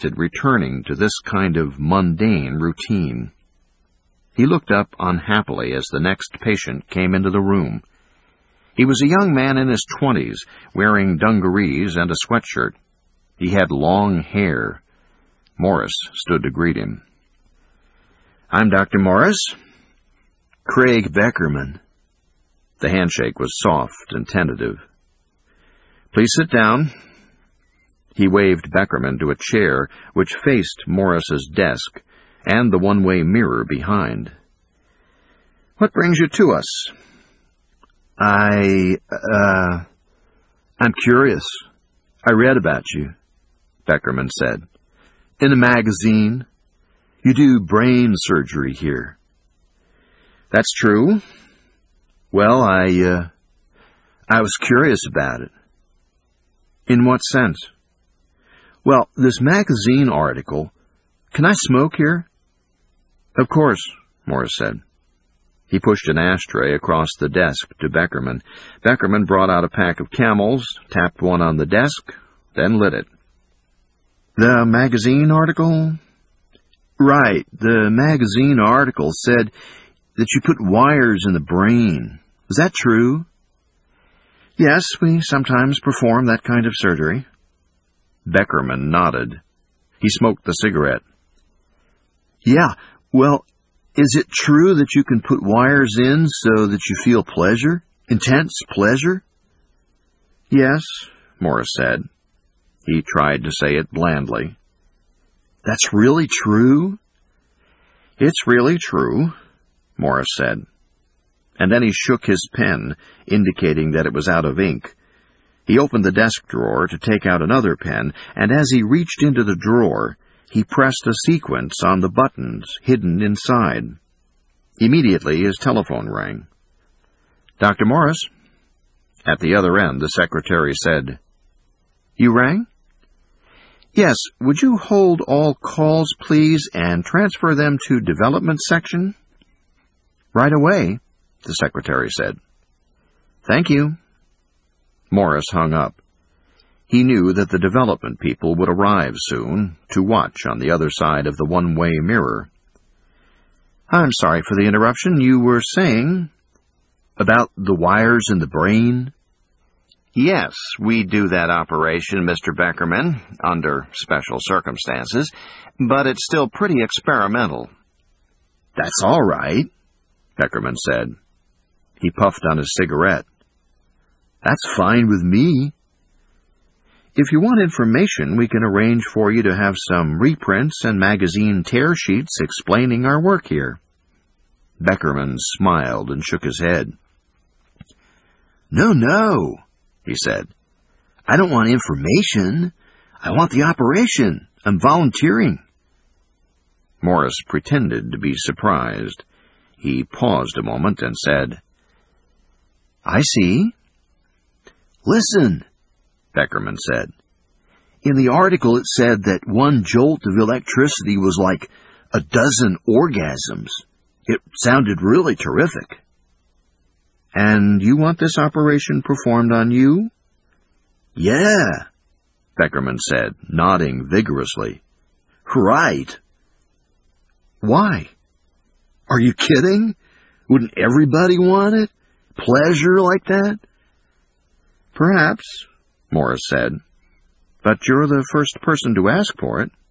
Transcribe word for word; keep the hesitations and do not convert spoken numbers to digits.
returning to this kind of mundane routine. He looked up unhappily as the next patient came into the room. He was a young man in his twenties, wearing dungarees and a sweatshirt. He had long hair. Morris stood to greet him. "I'm Doctor Morris." "Craig Beckerman." The handshake was soft and tentative. "Please sit down." He waved Beckerman to a chair which faced Morris's desk and the one-way mirror behind. "What brings you to us?" I, uh, I'm curious. I read about you," Beckerman said. "In a magazine. You do brain surgery here." "That's true." "Well, I, uh, I was curious about it." "In what sense?" "Well, this magazine article, can I smoke here?" "Of course," Morris said. He pushed an ashtray across the desk to Beckerman. Beckerman brought out a pack of Camels, tapped one on the desk, then lit it. "The magazine article?" "Right. The magazine article said that you put wires in the brain. Is that true?" "Yes, we sometimes perform that kind of surgery." Beckerman nodded. He smoked the cigarette. "Yeah, well, is it true that you can put wires in so that you feel pleasure? Intense pleasure?" "Yes," Morris said. He tried to say it blandly. "That's really true?" "It's really true," Morris said. And then he shook his pen, indicating that it was out of ink. He opened the desk drawer to take out another pen, and as he reached into the drawer, he pressed a sequence on the buttons hidden inside. Immediately, his telephone rang. "Doctor Morris?" At the other end, the secretary said, "You rang?" "Yes, would you hold all calls, please, and transfer them to development section?" "Right away," the secretary said. "Thank you." Morris hung up. He knew that the development people would arrive soon to watch on the other side of the one-way mirror. "I'm sorry for the interruption. You were saying—" "About the wires in the brain?" "Yes, we do that operation, Mister Beckerman, under special circumstances, but it's still pretty experimental." "That's all right," Beckerman said. He puffed on his cigarette. "That's fine with me." "If you want information, we can arrange for you to have some reprints and magazine tear sheets explaining our work here." Beckerman smiled and shook his head. "No, no," he said. "I don't want information. I want the operation. I'm volunteering." Morris pretended to be surprised. He paused a moment and said, "I see." "Listen," Beckerman said. "In the article it said that one jolt of electricity was like a dozen orgasms. It sounded really terrific." "And you want this operation performed on you?" "Yeah," Beckerman said, nodding vigorously. "Right." "Why?" "Are you kidding? Wouldn't everybody want it? Pleasure like that?" "Perhaps," Morris said. "But you're the first person to ask for it."